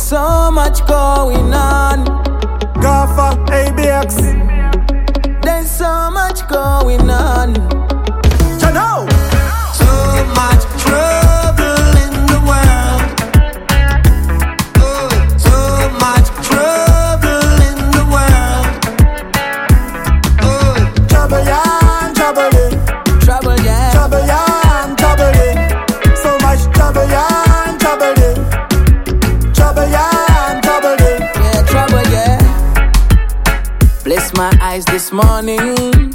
so much going on. Gaffer, ABX. There's so much going on. Chano. So much trouble in the world. So much trouble in the world. Trouble, yeah, trouble, Trouble, yeah. trouble, yeah, trouble. So much trouble, yeah, trouble. Trouble, yeah, trouble. Yeah, trouble, yeah. Bless my eyes this morning.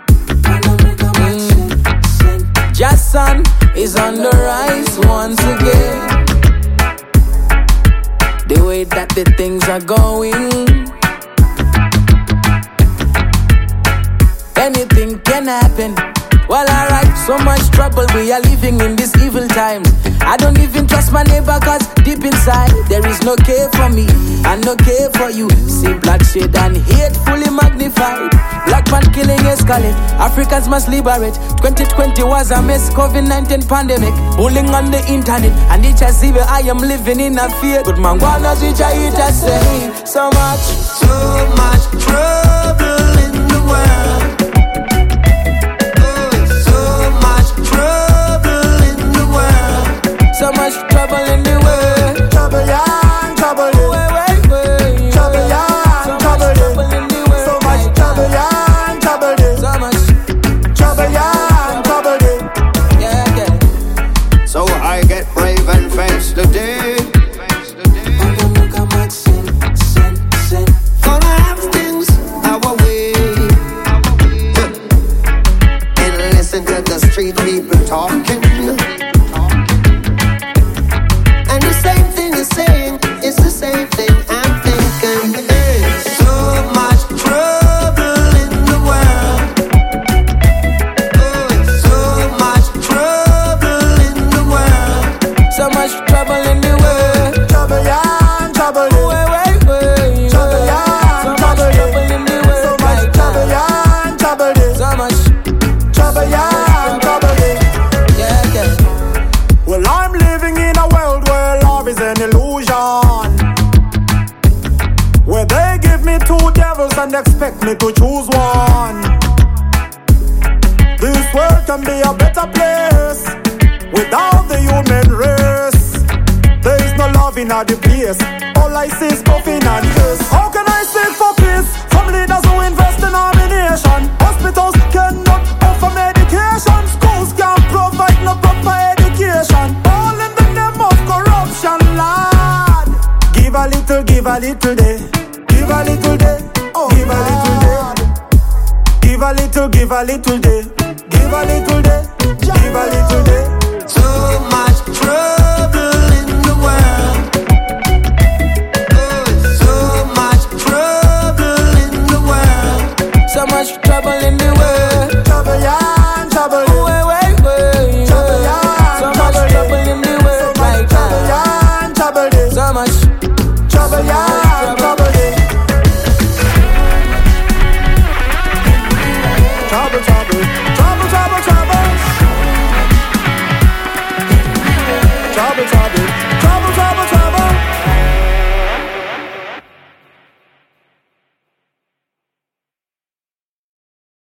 Jason is on the rise once again. The way that the things are going, anything can happen. Well, alright, so much trouble, we are living in these evil times. I don't even trust my neighbor, cause deep inside there is no care for me and no care for you. See bloodshed and hate fully magnified. Black man killing escalate, Africans must liberate. 2020 was a mess, COVID-19 pandemic, bullying on the internet, and each as even I am living in a fear. Good man, wanna switch I eat a say so much trouble in the world. So much trouble in the world. Trouble, yeah, trouble. Trouble, yeah, trouble. So much trouble, yeah, trouble. So much trouble, yeah, trouble. yeah, yeah. So I get brave and face the day. Gonna have things our way. And listen to the street people talking. And the same thing is saying, it's the same thing I'm thinking. So much trouble in the world. So much trouble in the world. So much trouble in the world. Trouble, yeah, trouble. Trouble, yeah, So much trouble. trouble in the world. So much trouble, yeah, trouble. So much Trouble, yeah, trouble. yeah, yeah. Well, I'm living in a world where love is an illusion, where they give me two devils and expect me to choose one. This world can be a better place without the human race. There is no love in the place. All I see is coffin and piss. How can I seek for peace from leaders who invest in our nation? Hospitals cannot offer medication. Schools can't provide no proper education. All in the name of corruption, lad. Give a little day. Give a little day. Give a little day. Give a little day. Give a little day. Give a little day.